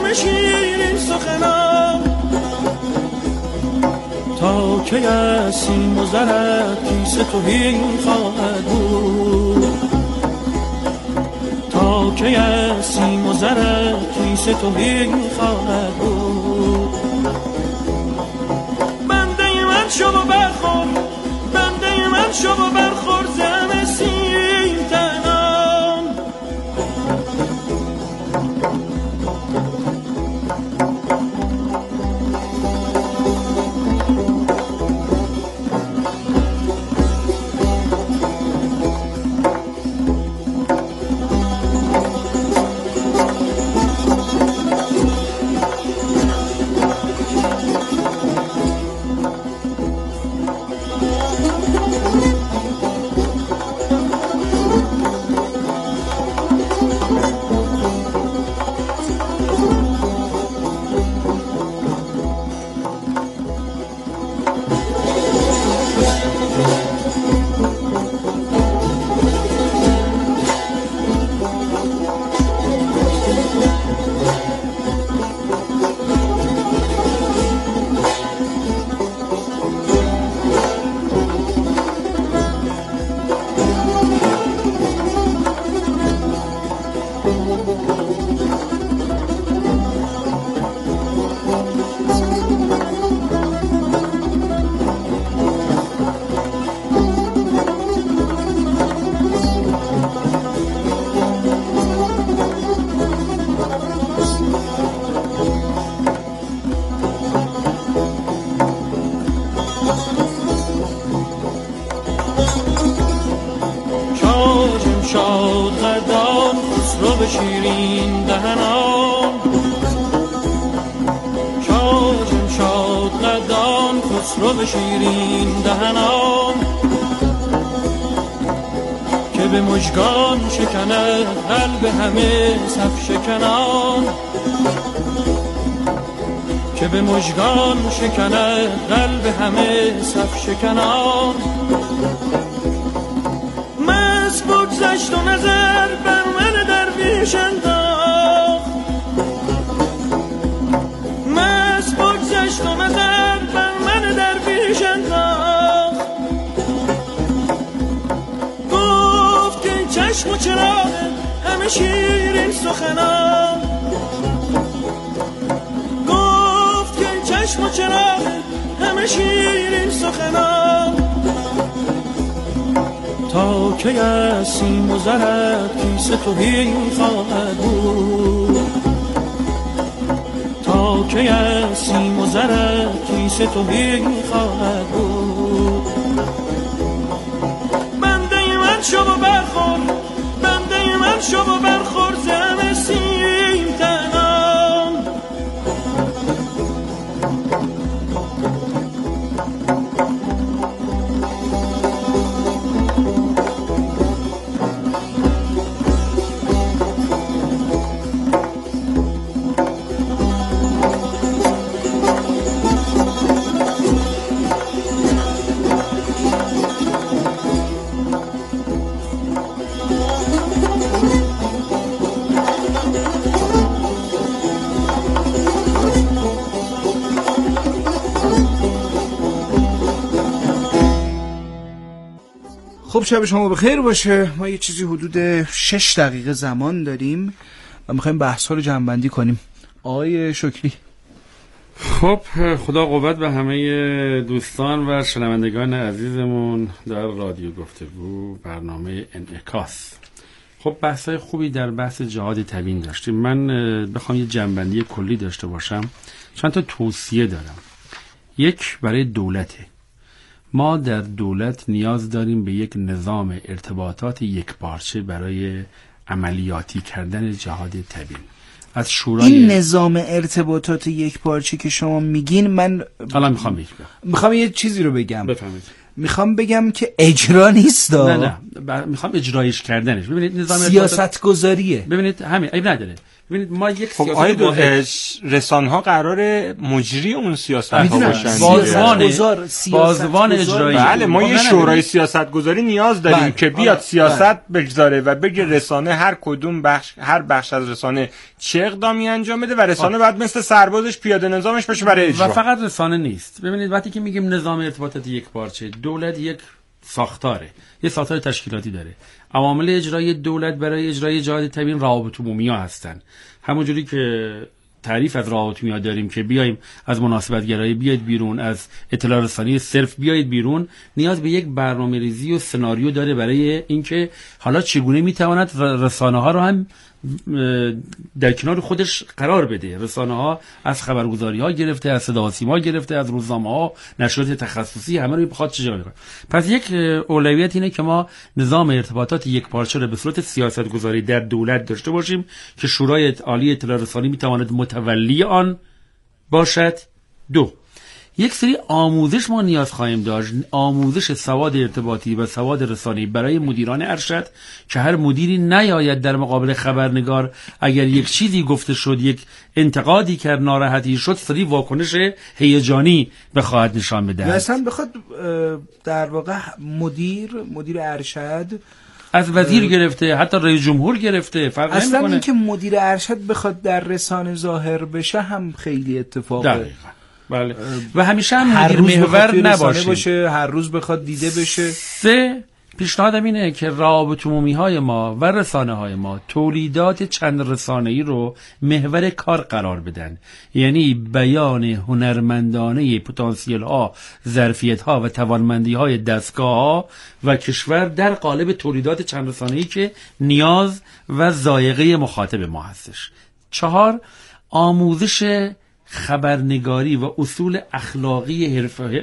همه شیرین سخنان. تا که از سیم و زرت کیسه تهی خواهد بود، تا که از سیم و زرت کیسه تهی خواهد بود. بنده من شو و برخور، بنده من شو و برخور ز همه سیم تنان. شاد قدان خسرو به شیرین دهنان، شاد قدان خسرو به شیرین دهنان. که به مژگان شکند قلب همه صف شکنان، که به مژگان شکند قلب همه صف شکنان. بگذشت و نظر بر من درویش انداخت، مست بگذشت و نظر بر من درویش انداخت. گفت که این چشم و چراغ همه شیرین سخنان، گفت که این چشم و چراغ همه شیرین سخنان. تا که از سیم و زرت کیسه تهی خواهد بود، تا که از سیم و زرت کیسه تهی خواهد بود. بنده من شو و برخور، بنده من شو و برخور ز همه سیم تنان. خب شب شما بخیر باشه. ما یه چیزی حدود 6 دقیقه زمان داریم و میخوایم بحث رو جمع‌بندی کنیم. آقای شکری. خب خدا قوت به همه دوستان و شنوندگان عزیزمون در رادیو گفتگو برنامه انعکاس. خب بحث‌های خوبی در بحث جهاد تبیین داشتیم. من بخوام یه جمع‌بندی کلی داشته باشم چند تا توصیه دارم. یک برای دولته. ما در دولت نیاز داریم به یک نظام ارتباطات یکپارچه برای عملیاتی کردن جهاد تبیین. از شورای این نظام ارتباطات یکپارچه که شما میگین، من الان میخوام یه چیزی رو بگم. بفهمید. میخوام بگم که اجرا نیست. نه میخوام اجرایش کردنش. ببینید نظام سیاست گذاریه. ببینید همین عیب نداره. ببینید ما یک خب سیاست واحد رسانه‌ها قراره مجری اون سیاست‌ها باشن، بازوان اجرایی. بله ما یه شورای سیاستگذاری نیاز داریم که بیاد سیاست بگذاره و بگه رسانه هر کدوم هر بخش از رسانه چه اقدامی انجام بده و رسانه باید مثل سربازش پیاده نظامش باشه برای اجرا. و فقط رسانه نیست. ببینید وقتی که میگیم نظام ارتباطات یک پارچه، دولت یک ساختاره، یه ساختار تشکیلاتی داره. عوامل اجرایی دولت برای اجرای جهاد تبیین روابط عمومی‌ها هستن. همونجوری که تعریف از روابط عمومی‌ها داریم که بیایم از مناسبت گرایی بیاید بیرون، از اطلاع رسانی صرف بیاید بیرون، نیاز به یک برنامه‌ریزی و سناریو داره برای اینکه حالا چگونه میتواند رسانه‌ها رو هم در کنار خودش قرار بده. رسانه‌ها از خبرگزاری‌ها گرفته، از صدا و سیما گرفته، از روزنامه‌ها، نشریات تخصصی، همه رو بخواد چه جوری کنه. پس یک اولویت اینه که ما نظام ارتباطات یک پارچه رو به صورت سیاست‌گذاری در دولت داشته باشیم که شورای عالی اطلاع رسانی میتواند متولی آن باشد. 2. یک سری آموزش ما نیاز خواهیم داشت، آموزش سواد ارتباطی و سواد رسانی برای مدیران ارشد که هر مدیری نیاید در مقابل خبرنگار اگر یک چیزی گفته شد، یک انتقادی کرد، ناراحتی شد، سری واکنش هیجانی بخواهد نشان بده. اصلا بخواد در واقع مدیر ارشد از وزیر گرفته حتی رئیس جمهور گرفته فرق نمیکنه. اصلا اینکه مدیر ارشد بخواد در رسانه ظاهر بشه هم خیلی اتفاقه. بله. و همیشه هم مدیر محور نباشه، هر روز بخواد دیده بشه. 3. پیشنهادم اینه که روابط عمومی‌های ما و رسانه‌های ما تولیدات چند رسانه‌ای رو محور کار قرار بدن، یعنی بیان هنرمندانه پتانسیل‌ها، ظرفیت‌ها و توانمندی‌های دستگاه‌ها و کشور در قالب تولیدات چند رسانه‌ای که نیاز و ذائقه مخاطب ما هستش. 4. آموزش خبرنگاری و اصول اخلاقی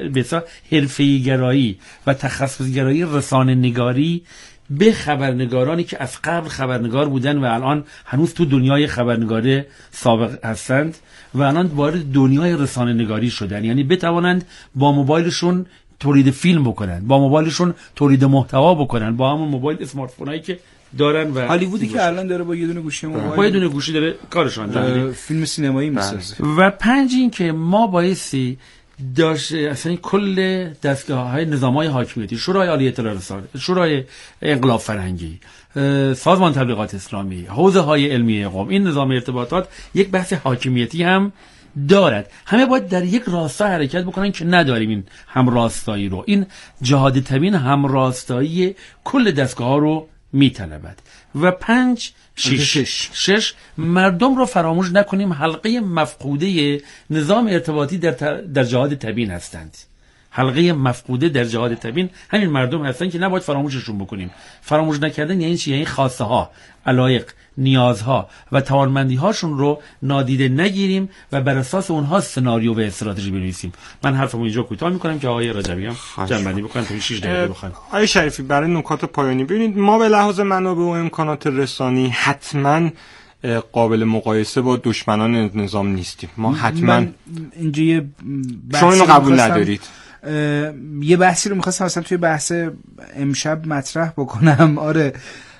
حرفه‌ای گرایی و تخصص گرایی رسانه نگاری به خبرنگارانی که از قبل خبرنگار بودن و الان هنوز تو دنیای خبرنگاری سابق هستند و الان وارد دنیای رسانه نگاری شدن، یعنی بتوانند با موبایلشون تولید فیلم بکنن، با موبایلشون تولید محتوا بکنن، با همون موبایل اسمارت فونایی که دارن. و هالیوودی که الان داره با یه دونه گوشی موبایل، با یه دونه گوشی داره کارش انجام میده، فیلم سینمایی میسازه. و 5 این که ما بایستی داشت اصلا کل دستگاه‌های نظام‌های حاکمیتی، شورای عالی اطلاع رسانی، شورای انقلاب فرهنگی، سازمان تبلیغات اسلامی، حوزه‌های علمی قوم، این نظام ارتباطات یک بحث حاکمیتی هم دارد. همه باید در یک راستا حرکت بکنن که نداریم این همراستایی رو. این جهاد تبیین همراستایی کل دستگاه‌ها رو میطلبد. و 6 مردم رو فراموش نکنیم حلقه مفقوده نظام ارتباطی در جهاد تبیین هستند. حلقه مفقوده در جهاد تبیین همین مردم هستند که نباید فراموششون بکنیم. فراموش نکردن یعنی چی؟ یعنی خواسته ها، علایق، نیازها و توانمندی هاشون رو نادیده نگیریم و بر اساس اونها سناریو و استراتژی بنویسیم. من حرفمو اینجا کوتاه میکنم که آقای رجبی هم جنبندی بکنن تا 6 دقیقه بخوام. آقای شریفی برای نکات پایانی ببینید، ما به لحاظ منابع و امکانات رسانی حتما قابل مقایسه با دشمنان نظام نیستیم. ما حتما اینجا یه شما اینو قبول ندارید. یه بحثی رو می‌خواستم اصلا توی بحث امشب مطرح بکنم. آره،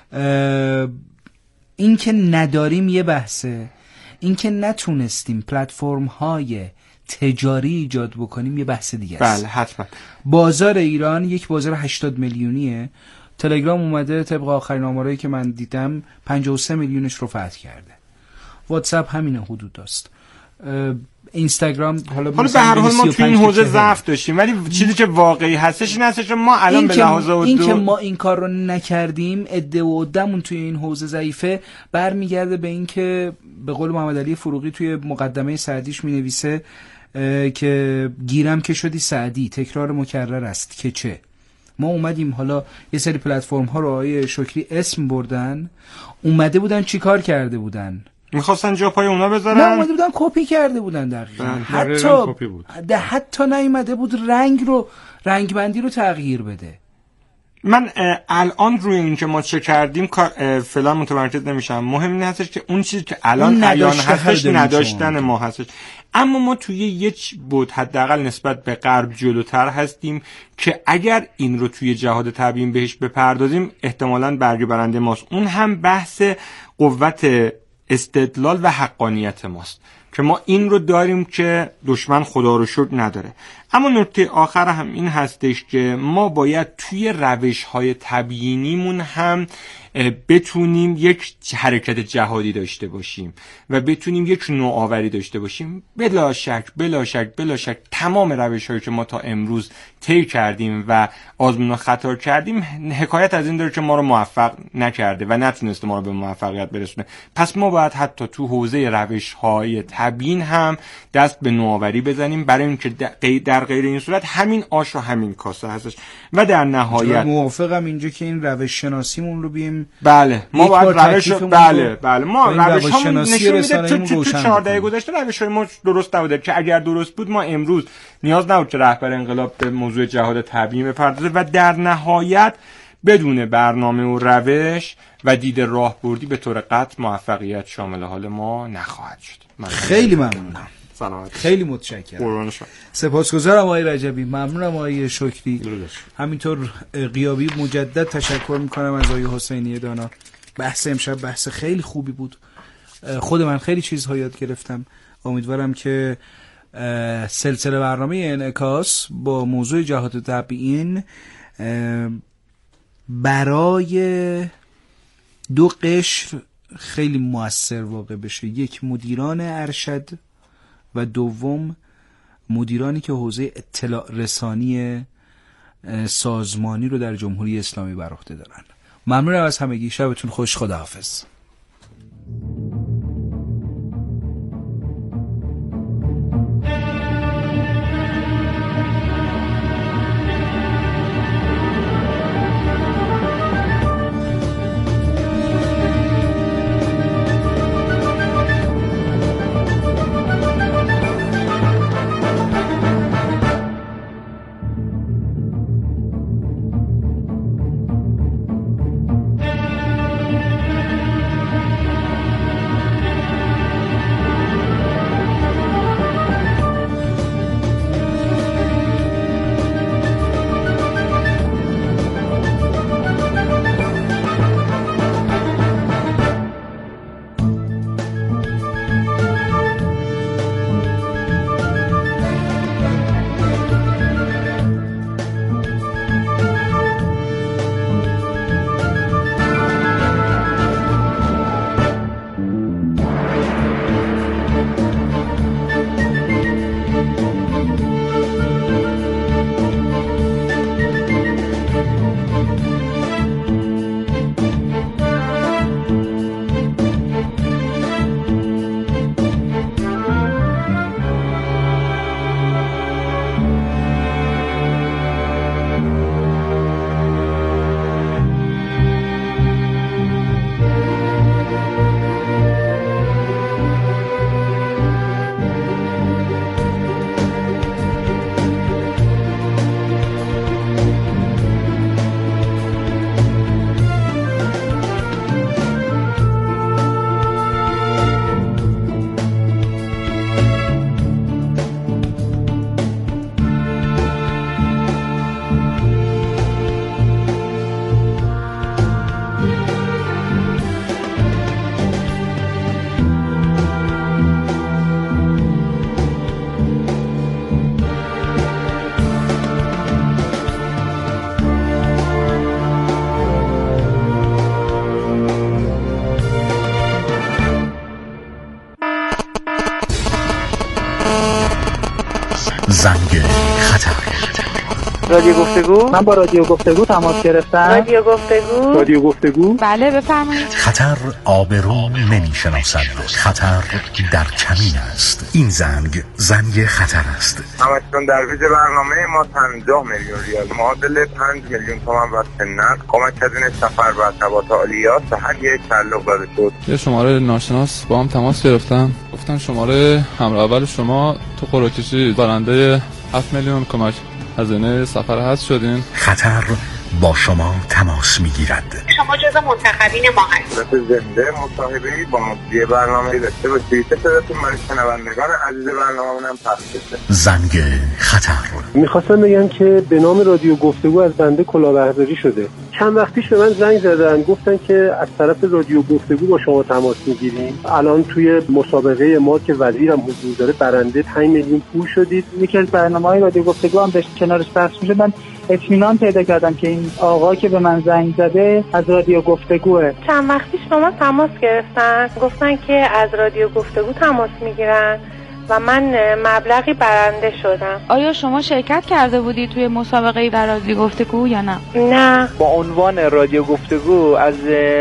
این که نداریم یه بحثه، این که نتونستیم پلتفرم‌های تجاری ایجاد بکنیم یه بحث دیگه است. بله حتما. بازار ایران یک بازار 80 میلیونیه. تلگرام اومده طبق آخرین آمارایی که من دیدم 53 میلیونش رو فتح کرده. واتساپ همین حدود داشت. اینستاگرام حالا به هر حال ما تو این حوزه ضعف داشتیم، ولی چیزی که واقعی هستش این هستش ما الان به لحاظ این که ما این کار رو نکردیم، عده و عده‌مون توی این حوزه ضعیفه، برمیگرده به این که به قول محمد علی فروغی توی مقدمه سعدیش مینویسه که گیرم که شدی سعدی، تکرار مکرر است که چه. ما اومدیم حالا یه سری پلتفرم ها رو آقای شکری اسم بردن، اومده بودن چی کار کرده بودن؟ میخواستن جا پای اونا بذارن؟ نه، اومده بودن کپی کرده بودن دقیقاً. حتی نیومده بود رنگبندی رو تغییر بده. من الان روی این که ما چه کردیم فعلا متمرکز نمیشم. مهم این هستش که اون چیزی که الان هستش نداشتن ما هستش. اما ما توی یک بود حداقل نسبت به غرب جلوتر هستیم که اگر این رو توی جهاد تبیین بهش بپردازیم احتمالاً برگ برنده ماست. اون هم بحث قوت استدلال و حقانیت ماست که ما این رو داریم که دشمن خدا رو شکر نداره. اما نکته آخر هم این هستش که ما باید توی روش‌های تبیینیمون هم بتونیم یک حرکت جهادی داشته باشیم و بتونیم یک نوآوری داشته باشیم. بلا شک تمام روش‌هایی که ما تا امروز طی کردیم و آزمون و خطا کردیم حکایت از این داره که ما رو موفق نکرده و نتونسته ما رو به موفقیت برسونه. پس ما باید حتی تو حوزه روش‌های تبیین هم دست به نوآوری بزنیم، برای اینکه در غیر این صورت همین آش و همین کاسه هستش. و در نهایت موافقم اینجا که این روش شناسیمون رو بیم بله ما باید بله ما روش‌هامون نشون میده تو 4 دقیقه گذشته روش‌های ما درست نبوده که اگر درست بود ما امروز نیاز نبود که رهبر انقلاب به موضوع جهاد تبیین بپردازه و در نهایت بدون برنامه و روش و دید راهبردی به طور قطع موفقیت شامل حال ما نخواهد شد. خیلی ممنونم. سلامت. خیلی متشکرم. سپاسگزارم آقای رجبی. ممنونم آقای شکری. همینطور غیابی مجدد تشکر میکنم از آقای حسینی دانا. بحث امشب بحث خیلی خوبی بود. خود من خیلی چیزها یاد گرفتم. امیدوارم که سلسله برنامه انعکاس با موضوع جهاد تبیین برای 2 قشر خیلی مؤثر واقع بشه. یک، مدیران ارشد و دوم مدیرانی که حوزه اطلاع رسانی سازمانی رو در جمهوری اسلامی بر عهده دارن. ممنونم از همگی. شبتون خوش. خداحافظ. زنگ خطر. رادیو گفتگو؟ من با رادیو گفتگو تماس گرفتم. رادیو گفتگو؟ بله بفرمایید. خطر آبرو نمی‌شناسد. خطر در کمین است. این زنگ خطر است. همچنان در ویژه برنامه ما 50 میلیون ریال معادل 5 میلیون تومان واسه نقد کمک هزینه سفر و ارتباط عالیات به هر یک تعلق داده شد. یه شماره ناشناس با هم تماس گرفتم، گفتن شماره همراه اول شما تو قرعه‌کشی برنده 7 میلیون کمک هزینه سفر هست شدین. خطر با شما تماس میگیرد. شما جزو منتخبین ما هستید. زنده مصاحبه‌ای با مدیر برنامه داشته باشید. صداتون برای شنوندگان عزیز برنامه‌مون هم پخش بشه. زنگ خطر. می‌خواستم بگم که به نام رادیو گفتگو از بنده کلاهبرداری شده. چند وقت پیش به من زنگ زدن، گفتن که از طرف رادیو گفتگو با شما تماس میگیریم. الان توی مسابقه ما که وزیرم حضور داره برنده 5 میلیون پول شدید. یکی از برنامه‌های رادیو گفتگو هم کنارش پخش میشه. من اطمینان پیدا کردم که این آقا که به من زنگ زده از رادیو گفتگوه. چند وقت پیش با ما تماس گرفتن، گفتن که از رادیو گفتگو تماس میگیرن و من مبلغی برنده شدم. آیا شما شرکت کرده بودی توی مسابقه در رادیو گفتگو یا نه؟ نه. با عنوان رادیو گفتگو از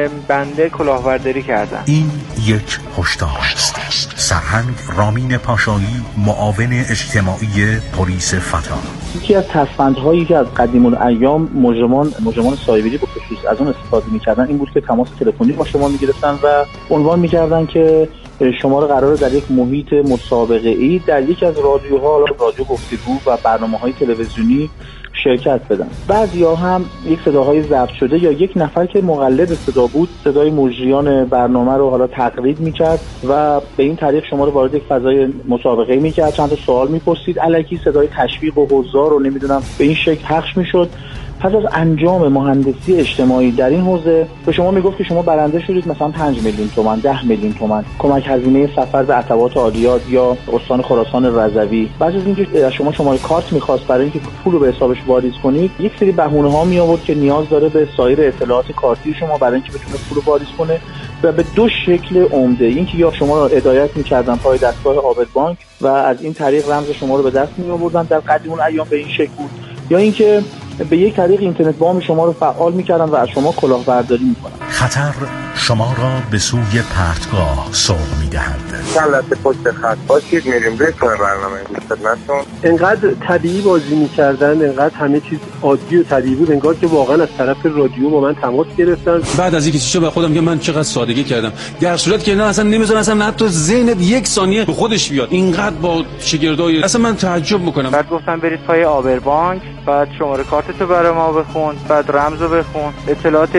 بنده کلاهبرداری کردم. این یک هشدار است. سرهنگ رامین پاشایی، معاون اجتماعی پلیس فتا. یکی از تصفندهایی که از قدیم الایام مجرمان سایبری به خصوص از اون استفاده می‌کردن این بود که تماس تلفنی با شما می‌گرفتن و عنوان می‌کردن که شما رو قراره در یک محیط مسابقه‌ای در یک از رادیوها، رادیو گفتگو و برنامه‌های تلویزیونی شرکت بدن. بعضیا هم یک صداهای ضبط شده یا یک نفر که مقلد صدا بود صدای مجریان برنامه رو حالا تقلید می‌کرد و به این طریق شما رو وارد یک فضای مسابقه می‌کرد، چند تا سوال می‌پرسید، الکی صدای تشویق و حضار رو نمی‌دونم به این شکل پخش می‌شد. پس از انجام مهندسی اجتماعی در این حوزه به شما میگفت که شما برنده شدید مثلا 5 میلیون تومان، 10 میلیون تومان، کمک هزینه سفر به عتبات عالیات یا استان خراسان رضوی. بعد از اینکه از شما شماره کارت می‌خواست برای اینکه پول رو به حسابش واریز کنید، یک سری بهونه‌ها می آورد که نیاز داره به سایر اطلاعات کارتی شما برای اینکه بتونه پول رو واریز کنه و به دو شکل عمده. اینکه یا شما رو هدایت می‌کردن پای دستگاه عابد بانک و از این طریق رمز شما رو به دست می‌آوردن، در قدیم الایام به این شکل بود، یا اینکه به یک طریق اینترنت بانک شما رو فعال می‌کردن و از شما کلاهبرداری می‌کنن. خطر شما را به سوی پرتگاه سوق می‌دهند. کلت پشت خط باشید، میریم به برنامه گوش خدمتتون. انقدر طبیعی بازی می‌کردن، انقدر همه چیز عادی و طبیعی بود، انگار که واقعا از طرف رادیو با من تماس گرفتن. بعد از اینکه چیزو به خودم که من چقدر سادگی کردم، در صورت که نه اصلا نمی‌ذارن اصلا حتی ذهنت یک ثانیه به خودش بیاد. اینقدر با شگردای اصلا من تعجب می‌کنم. بعد گفتن برید پای عابر بانک، بعد شماره کارتتو برای ما بخون، بعد رمزو بخون، اطلاعات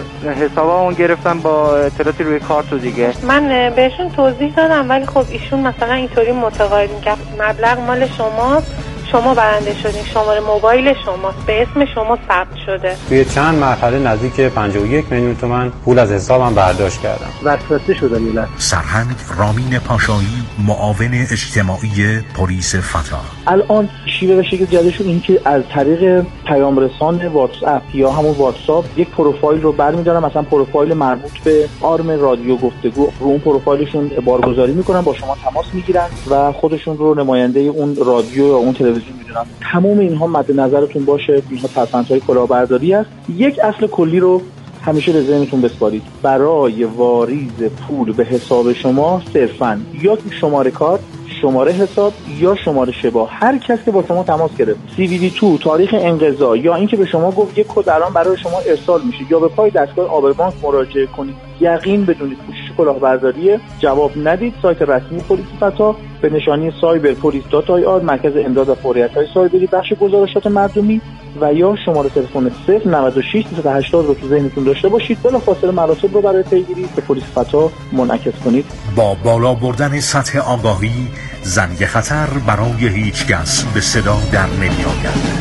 حسابمون گرفتن با اطلاعاتی روی کارت دیگه. من بهشون توضیح دادم ولی خب ایشون مثلا اینطوری متقاعد می‌کرد مبلغ مال شماست، شما برنده شدین، شماره موبایل شماست، به اسم شما ثبت شده. توی چند مرحله نزدیک 51 میلیون تومان پول از حسابم برداشت کردم. وسوسه شدم میلاد. سرهنگ رامین پاشایی، معاون اجتماعی پلیس فتا. الان شیوه و شکل جدیدشون این که از طریق پیام رسان واتس اپ یا همون واتساپ یک پروفایل رو برمی‌دارن، مثلا پروفایل مربوط به آرم رادیو گفتگو، رو اون پروفایلشون بارگذاری میکنن، با شما تماس میگیرن و خودشون رو نماینده اون رادیو یا اون تلویزیون میدونن. تمام اینها مد نظرتون باشه، اینها تصفندهای کلاهبرداری است. یک اصل کلی رو همیشه به ذهنتون بسپارید. برای واریز پول به حساب شما صرفاً یا شماره کارت، شماره حساب یا شماره شبا، هر کس که با شما تماس گرفت، CVV2 تاریخ انقضا یا اینکه به شما گفت یک کد الان برای شما ارسال میشه یا به پای دستگاه عابر بانک مراجعه کنید، یقین بدونید کوشش کلاهبرداری، جواب ندید. سایت رسمی پلیس فتا به نشانی cyberpolice.ir، مرکز امداد و فوریت‌های سایبری، بخش گزارشات مردمی و یا شماره تلفن 096 380 رو تو ذهنتون داشته باشید. بلافاصله مراتب رو برای پیگیری به پلیس فتا منعکس کنید. با بالا بردن سطح آگاهی، زنگ خطر برای هیچ کس به صدا در نمی‌آید.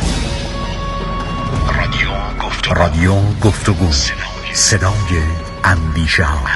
رادیو گفتگو، صدای اندیشه ها.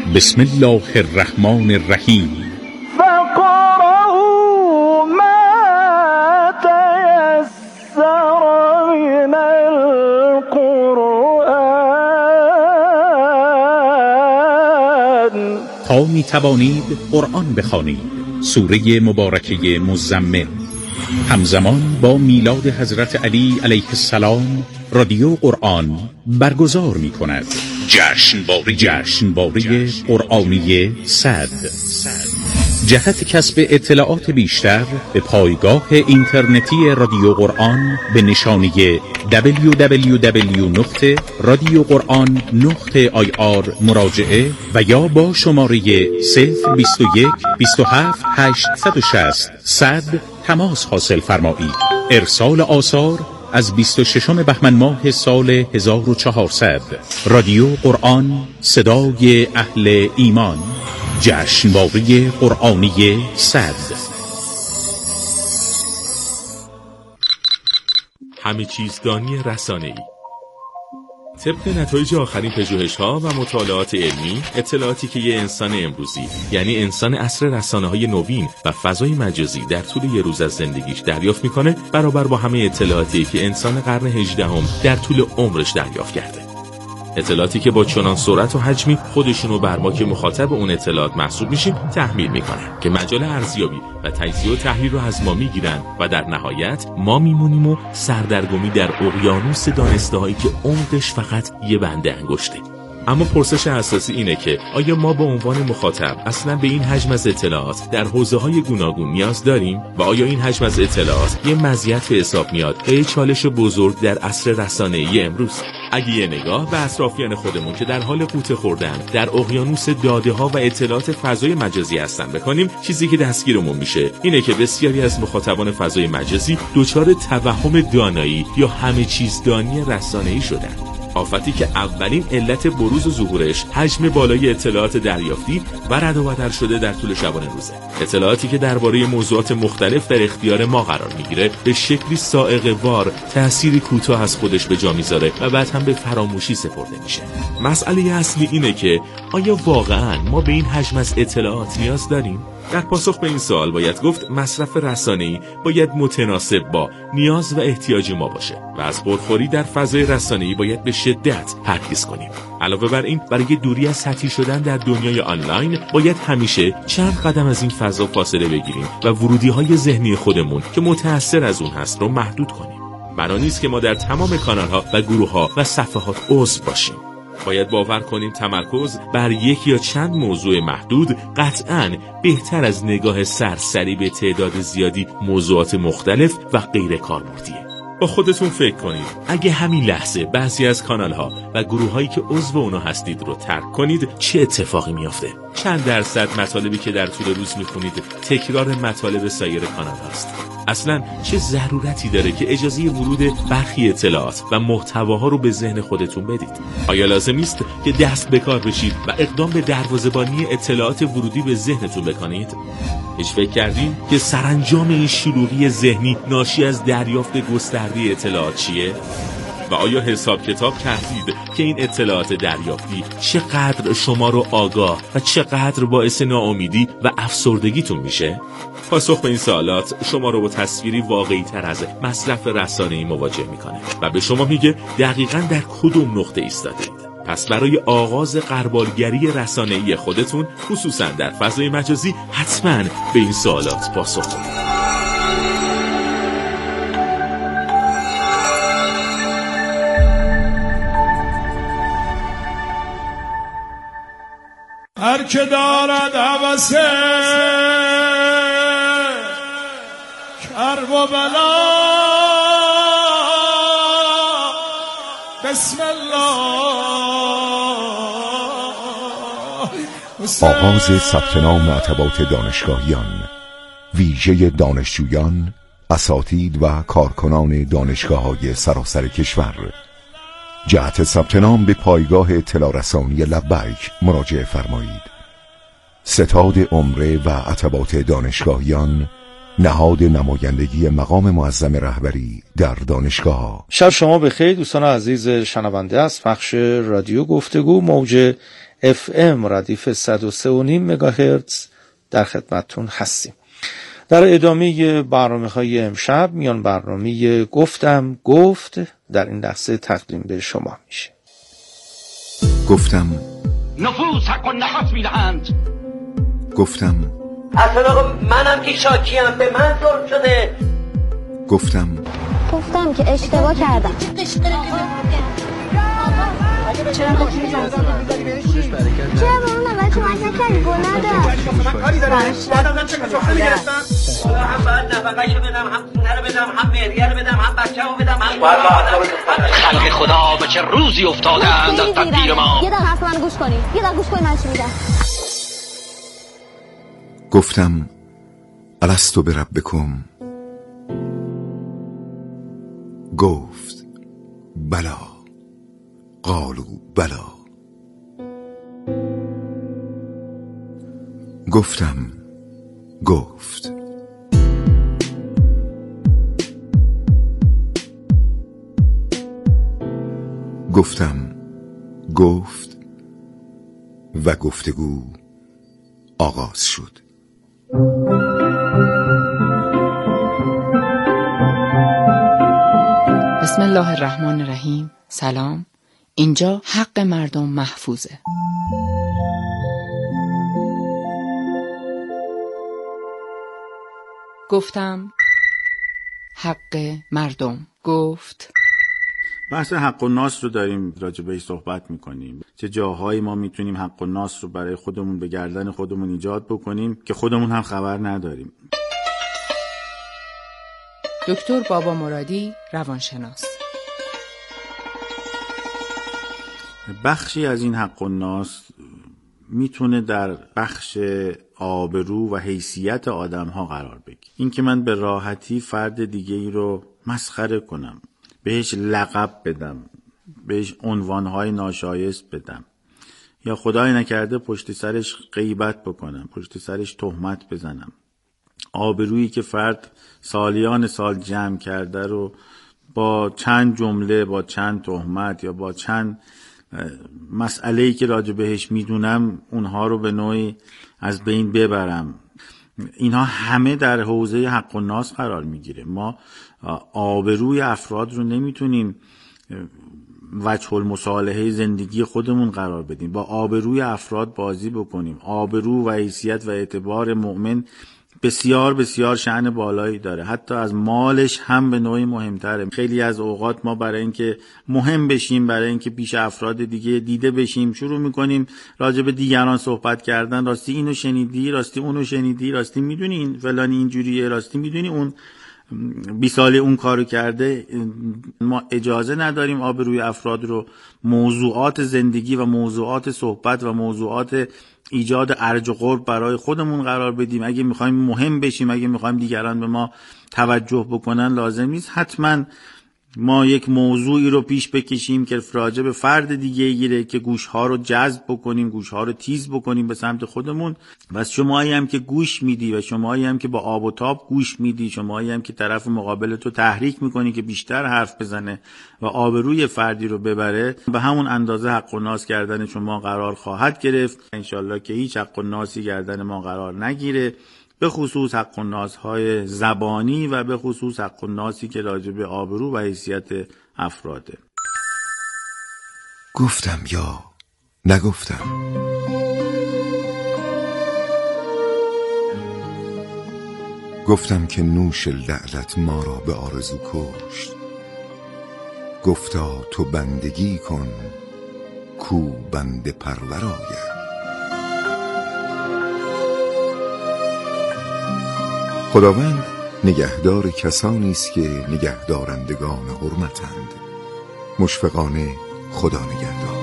بسم الله الرحمن الرحیم. فقرأوا ما تيسر من القرآن. تا می توانید قرآن بخوانید. سوره مبارکه مزمل. همزمان با میلاد حضرت علی علیه السلام رادیو قرآن برگزار می کند جشنواره قرآنی صد. جهت کسب اطلاعات بیشتر به پایگاه اینترنتی رادیو قرآن به نشانی www.radioquran.ir مراجعه و یا با شماره 021 27 860 100 تماس حاصل فرمایید. ارسال آثار از 26 بهمن ماه سال 1400. رادیو قرآن، صدای اهل ایمان. جشنواره قرآنی صد. همه چیزدانی رسانه‌ای. طبق نتایج آخرین پژوهش‌ها و مطالعات علمی، اطلاعاتی که یه انسان امروزی، یعنی انسان عصر رسانه‌های نوین و فضای مجازی در طول یه روز از زندگیش دریافت میکنه، برابر با همه اطلاعاتی که انسان قرن 18 در طول عمرش دریافت کرده. اطلاعاتی که با چنان سرعت و حجمی خودشونو بر ما که مخاطب اون اطلاعات محسوب میشیم تحمیل میکنن که مجال ارزیابی و تجزیه و تحلیل رو از ما میگیرن و در نهایت ما میمونیم و سردرگمی در اقیانوس دانسته‌هایی که عمقش فقط یه بنده انگشته. اما پرسش اساسی اینه که آیا ما به عنوان مخاطب اصلا به این حجم از اطلاعات در حوزه‌های گوناگون نیاز داریم و آیا این حجم از اطلاعات یه مزیت به حساب میاد و یه چالش بزرگ در عصر رسانه‌ای امروز؟ اگه یه نگاه به اطرافیان خودمون که در حال غوطه خوردن در اقیانوس داده‌ها و اطلاعات فضای مجازی هستن بکنیم، چیزی که دستگیرمون میشه اینه که بسیاری از مخاطبان فضای مجازی دچار توهم دانایی یا همه چیزدانی رسانه‌ای شدن. آفتی که اولین علت بروز و ظهورش حجم بالای اطلاعات دریافتی و رد و بدل شده در طول شبانه روزه. اطلاعاتی که درباره موضوعات مختلف در اختیار ما قرار میگیره به شکلی صاعقه وار تأثیری کوتاه از خودش به جا میذاره و بعد هم به فراموشی سپرده میشه. مسئله اصلی اینه که آیا واقعاً ما به این حجم از اطلاعات نیاز داریم؟ در پاسخ به این سوال باید گفت مصرف رسانه‌ای باید متناسب با نیاز و احتیاج ما باشه و از پرخوری در فضای رسانه‌ای باید به شدت پرهیز کنیم. علاوه بر این، برای دوری از سطحی شدن در دنیای آنلاین باید همیشه چند قدم از این فضا فاصله بگیریم و ورودی‌های ذهنی خودمون که متأثر از اون هست رو محدود کنیم. بنا نیست که ما در تمام کانال‌ها و گروه‌ها و صفحات عضو باشیم. باید باور کنیم تمرکز بر یک یا چند موضوع محدود قطعاً بهتر از نگاه سرسری به تعداد زیادی موضوعات مختلف و غیر کاربردیه. با خودتون فکر کنید اگه همین لحظه بعضی از کانال‌ها و گروه‌هایی که عضو اونا هستید رو ترک کنید چه اتفاقی میافته؟ چند درصد مطالبی که در طول روز میخونید تکرار مطالب سایر کانال هاست؟ اصلا چه ضرورتی داره که اجازه ورود برخی اطلاعات و محتواها رو به ذهن خودتون بدید؟ آیا لازم نیست که دست به کار بشید و اقدام به دروازه‌بانی اطلاعات ورودی به ذهنتون بکنید؟ هیچ فکر کردین که سرانجام این شلوغی ذهنی ناشی از دریافت گسترده اطلاعات چیه؟ و آیا حساب کتاب کردید که این اطلاعات دریافتی چقدر شما رو آگاه و چقدر باعث ناامیدی و افسردگیتون میشه؟ پاسخ به این سوالات شما رو با تصویری واقعی تر از مصرف رسانه‌ای مواجه میکنه و به شما میگه دقیقاً در کدوم نقطه ایستادید. پس برای آغاز غربالگری رسانه‌ای خودتون، خصوصاً در فضای مجازی، حتماً به این سوالات پاسخ بدید. هر که دارد هوسه کرب و بلا بسم الله. آغاز ثبت نام معتبات دانشگاهیان، ویژه دانشجویان، اساتید و کارکنان دانشگاه‌های سراسر کشور. جهت ثبت نام به پایگاه اطلاع رسانی لبیک مراجعه فرمایید. ستاد عمره و عتبات دانشگاهیان، نهاد نمایندگی مقام معظم رهبری در دانشگاه. شب شما بخیر دوستان عزیز شنونده از بخش رادیو گفتگو موج FM ردیف 103.5 مگاهرتز در خدمتتون هستیم. در ادامه برنامه‌های امشب میان برنامه گفتم گفت در این لحظه تقدیم به شما میشه. گفتم نفوذ حق و نفس میدهند. گفتم اصلا آقا منم که شاکیم، به من ظلم شده. گفتم که اشتباه کردم. چرا با اون اول کمک نکردی؟ گناه داشت. من کاری دارم. بعدم چه کسا خیلی گرفتم؟ هم باید نفقهشو بدم، هم خونه رو بدم، هم مهریه رو بدم، هم بچه رو بدم، هم خلق خدا به چه روزی افتادند از تدبیر ما. یه دقیقه حرف من گوش کنی. من چی میگم. گفتم الستو بربکم. گفت بلا. قالوا بلا. گفتم گفت. گفتم گفت و گفتگو آغاز شد. بسم الله الرحمن الرحیم. سلام. اینجا حق مردم محفوظه. گفتم حق مردم گفت. بحث حق و ناس رو داریم راجع بهش صحبت میکنیم. چه جاهایی ما میتونیم حق و ناس رو برای خودمون به گردن خودمون ایجاد بکنیم که خودمون هم خبر نداریم. دکتر بابا مرادی، روانشناس. بخشی از این حق و ناس میتونه در بخش آبرو و حیثیت آدم ها قرار بگیره. این که من به راحتی فرد دیگه ای رو مسخره کنم، بهش لقب بدم، بهش عنوانهای ناشایست بدم، یا خدای نکرده پشت سرش غیبت بکنم، پشت سرش تهمت بزنم. آبرویی که فرد سالیان سال جمع کرده رو با چند جمله، با چند تهمت یا با چند مسئله‌ای که راجع بهش میدونم اونها رو به نوعی از بین ببرم. اینها همه در حوزه حق و ناس قرار میگیره. ما آبروی افراد رو نمیتونیم وجه المصالحه زندگی خودمون قرار بدیم، با آبروی افراد بازی بکنیم. آبرو و حیثیت و اعتبار مؤمن بسیار بسیار شأن بالایی داره، حتی از مالش هم به نوعی مهمتره. خیلی از اوقات ما برای اینکه مهم بشیم، برای اینکه پیش افراد دیگه دیده بشیم، شروع میکنیم راجع به دیگران صحبت کردن. راستی اینو شنیدی، راستی اونو شنیدی، راستی میدونی این فلانی اینجوریه، راستی میدونی اون 20 ساله اون کارو کرده. ما اجازه نداریم آبروی افراد رو موضوعات زندگی و موضوعات صحبت و موضوعات ایجاد ارج و قرب برای خودمون قرار بدیم. اگه میخوایم مهم بشیم، اگه میخوایم دیگران به ما توجه بکنن، لازم نیست حتما ما یک موضوعی رو پیش بکشیم که راجع به فرد دیگه گیره که گوشها رو جذب بکنیم، گوشها رو تیز بکنیم به سمت خودمون. و شمایی هم که گوش میدی و شمایی هم که با آب و تاب گوش میدی، شمایی هم که طرف مقابل تو تحریک میکنی که بیشتر حرف بزنه و آبروی فردی رو ببره، به همون اندازه حق و ناس کردن شما قرار خواهد گرفت. انشالله که هیچ حق و ناسی گردن ما قرار نگیره، به خصوص حق و ناس‌های زبانی و به خصوص حق و ناسی که راجع به آبرو و حیثیت افراده. گفتم یا نگفتم. گفتم که نوش لعلت ما را به آرزو کشت. گفتا تو بندگی کن کو بنده پرور آید. خداوند نگهدار کسانی است که نگهدارندگان حرمتند. مشفقانه خدا نگهدار.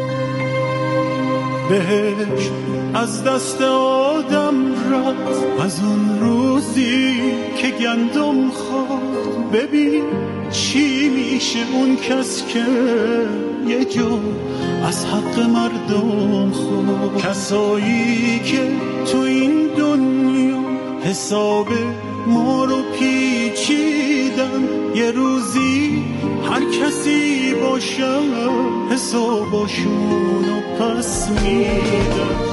بهشت از دست آدم رفت از اون روزی که گندم خورد. ببین چی میشه اون کس که یه جا از حق مردم خورد. کسایی که تو این دنیا حساب ما رو پیچیدن، یه روزی هر کسی باشم حساباشونو پس میدم.